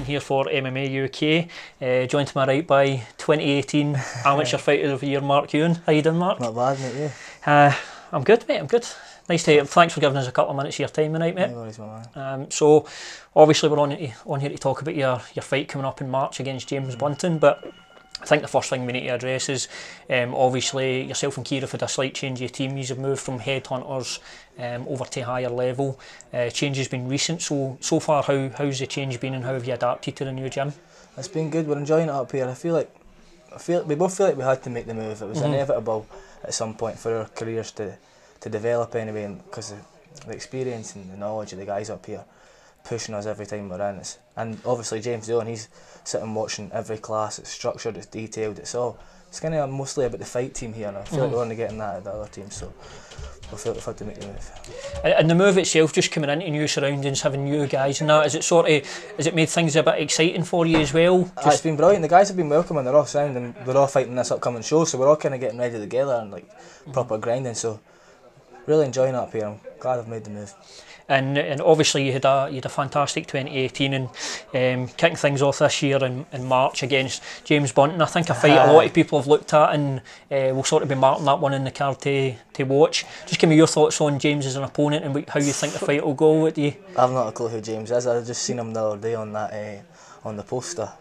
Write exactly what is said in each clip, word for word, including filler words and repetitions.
here for M M A U K, uh, joined to my right by twenty eighteen Amateur Fighter of the Year, Mark Ewan. How you doing, Mark? Not bad, mate, yeah. Uh, I'm good, mate, I'm good. Nice to, thanks for giving us a couple of minutes of your time tonight, mate. No worries, my man. Um, so, obviously we're on, on here to talk about your, your fight coming up in March against James mm-hmm. Bunton, but I think the first thing we need to address is, um, obviously yourself and Keir have had a slight change of your team. You've moved from headhunters um, over to higher level. Uh, change has been recent, so so far how how's the change been and how have you adapted to the new gym? It's been good, we're enjoying it up here. I feel like, I feel we both feel like we had to make the move. It was mm-hmm. inevitable at some point for our careers to, to develop anyway, because of the experience and the knowledge of the guys up here pushing us every time we're in. It's, and obviously James Dillon, he's sitting watching every class. It's structured, it's detailed, it's all. It's kind of mostly about the fight team here, and I feel mm. like we're only getting that at the other team, so we feel like we've had to make the move. And the move itself, just coming into new surroundings, having new guys and that, is it sort of, has it made things a bit exciting for you as well? Just ah, it's been brilliant. The guys have been welcoming. They're all sound, and they're all fighting this upcoming show, so we're all kind of getting ready together and like mm. proper grinding. So really enjoying it up here. I'm glad I've made the move. And and obviously you had a you had a fantastic twenty eighteen, and um, kicking things off this year in, in March against James Bunton. I think a fight a lot of people have looked at, and uh, we'll sort of be marking that one in the card to to watch. Just give me your thoughts on James as an opponent and how you think the fight will go. What do you? I've not a clue who James is. I just seen him the other day on that uh, on the poster.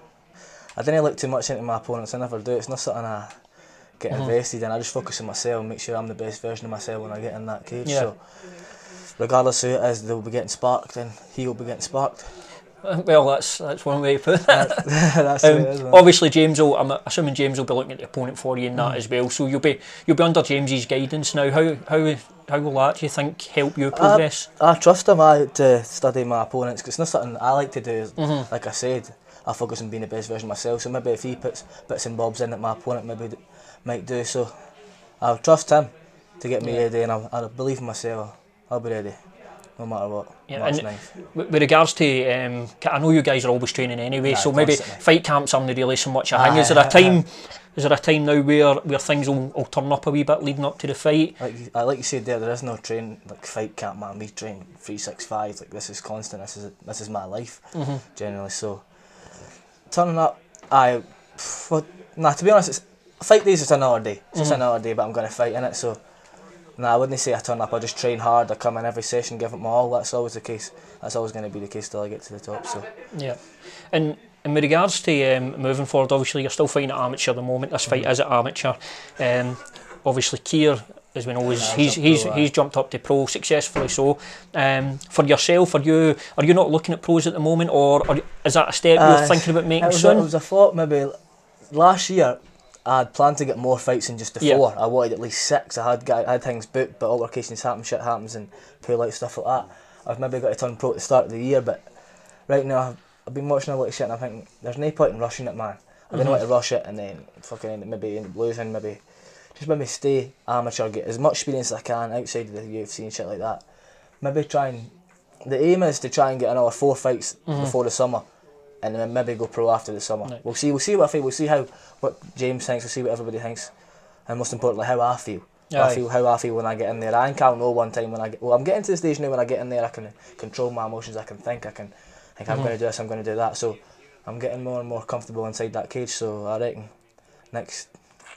I didn't look too much into my opponents. I never do. It's not something I get mm-hmm. invested in. I just focus on myself and make sure I'm the best version of myself when I get in that cage. Yeah. So, regardless who it is, they'll be getting sparked and he will be getting sparked. Well, that's that's one way to put it. That's, that's um, it, isn't it? Obviously, James will. I'm assuming James will be looking at the opponent for you in that mm. as well. So you'll be you'll be under James's guidance now. How how how will that, do you think, help you progress? I, I trust him. I to study my opponents, because it's not something I like to do. Mm-hmm. Like I said, I focus on being the best version of myself. So maybe if he puts bits and bobs in that my opponent maybe might do, so I'll trust him to get me yeah. ready, and I'll, I'll believe in myself. I'll be ready. No matter what. Yeah, and with regards to, um, I know you guys are always training anyway, yeah, so maybe constantly. Fight camps aren't really so much a thing. Is there a time, is there a time now where where things will, will turn up a wee bit leading up to the fight? Like like you said there, there is no train like fight camp, man. We train three six five. Like this is constant. This is this is my life mm-hmm. generally. So turning up, I, well, nah. To be honest, it's, fight days is another day. It's mm-hmm. just another day, but I'm gonna fight in it. So. Nah, I wouldn't say I turn up. I just train hard. I come in every session, give it my all. That's always the case. That's always going to be the case till I get to the top. So yeah, and in regards to um, moving forward, obviously you're still fighting at amateur at the moment. This fight mm-hmm. is at amateur. Um, obviously Keir, as we know, is, he's he's pro, he's jumped up to pro successfully. So um, for yourself, are you are you not looking at pros at the moment, or are, is that a step uh, you're thinking about making it was soon? A, it was a thought maybe last year. I had planned to get more fights than just the yeah. four. I wanted at least six. I had I had things booked, but altercations happen, shit happens, and pull out stuff like that. I've maybe got to turn pro at the start of the year, but right now I've, I've been watching a lot of shit and I'm thinking there's no point in rushing it, man. I don't mm-hmm. want to rush it and then fucking end up maybe end up losing, maybe just maybe stay amateur, get as much experience as I can outside of the U F C and shit like that. Maybe try and the aim is to try and get another four fights mm-hmm. before the summer. And then maybe go pro after the summer. Right. We'll see. We'll see what I feel. We'll see how what James thinks. We'll see what everybody thinks, and most importantly, how I feel. Aye. I feel how I feel when I get in there. I think I'll know one time when I get. Well, I'm getting to the stage now when I get in there. I can control my emotions. I can think. I can think. Mm-hmm. I'm going to do this. I'm going to do that. So I'm getting more and more comfortable inside that cage. So I reckon next,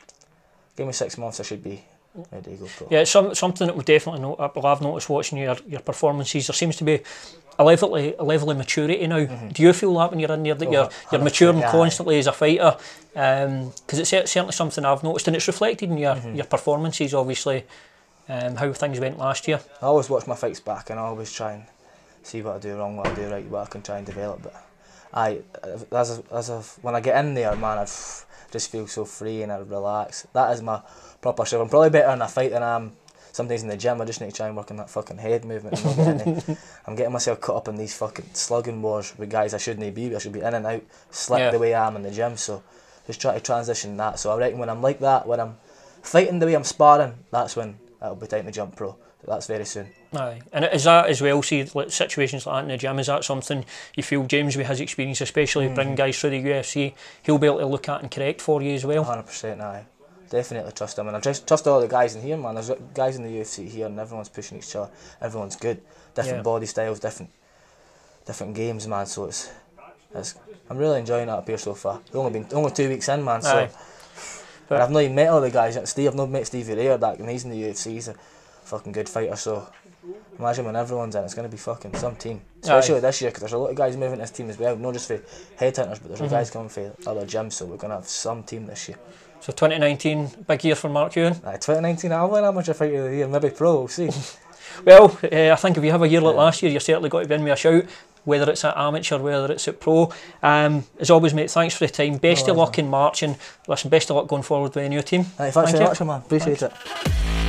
give me six months. I should be ready to go pro. Yeah, it's some, something that we definitely know. I've noticed watching your your performances. There seems to be a level, a level of maturity now. Mm-hmm. Do you feel that when you're in there, that oh, you're you're maturing yeah. constantly as a fighter? Because um, it's certainly something I've noticed, and it's reflected in your, mm-hmm. your performances, obviously, um, how things went last year. I always watch my fights back, and I always try and see what I do wrong, what I do right, what I can try and develop. But I, as a, as a, when I get in there, man, I just feel so free and I relax. That is my proper self. I'm probably better in a fight than I am sometimes in the gym. I just need to try and work on that fucking head movement. And not getting I'm getting myself caught up in these fucking slugging wars with guys I shouldn't be. I should be in and out, slick yeah. the way I am in the gym. So just try to transition that. So I reckon when I'm like that, when I'm fighting the way I'm sparring, that's when it'll be time to jump pro. That's very soon. Aye, and is that as well, see, like situations like that in the gym, is that something you feel James with his experience, especially mm. bringing guys through the U F C, he'll be able to look at and correct for you as well? one hundred percent, aye. Definitely trust him, and I just trust all the guys in here, man. There's guys in the U F C here, and everyone's pushing each other. Everyone's good. Different yeah. body styles, different, different games, man. So it's, it's I'm really enjoying it up here so far. It's only been only two weeks in, man. So Aye. but I've not even met all the guys. Steve, I've not met Stevie Ray or that, and he's in the U F C. He's a fucking good fighter. So imagine when everyone's in, it's going to be fucking some team. Especially this year, because there's a lot of guys moving to this team as well. Not just for headhunters, but there's mm-hmm. guys coming from other gyms. So we're going to have some team this year. So twenty nineteen, big year for Mark Ewan. Aye, twenty nineteen, I'll win amateur fighter of the year, maybe pro. We'll see. Well, uh, I think if you have a year like yeah. last year, you're certainly got to be in with a shout, whether it's at amateur, whether it's at pro. Um, as always, mate, thanks for the time. Best no, of luck man. in March, and listen, best of luck going forward with the new team. Aye, thanks Thank very you. much, man. Appreciate thanks. it.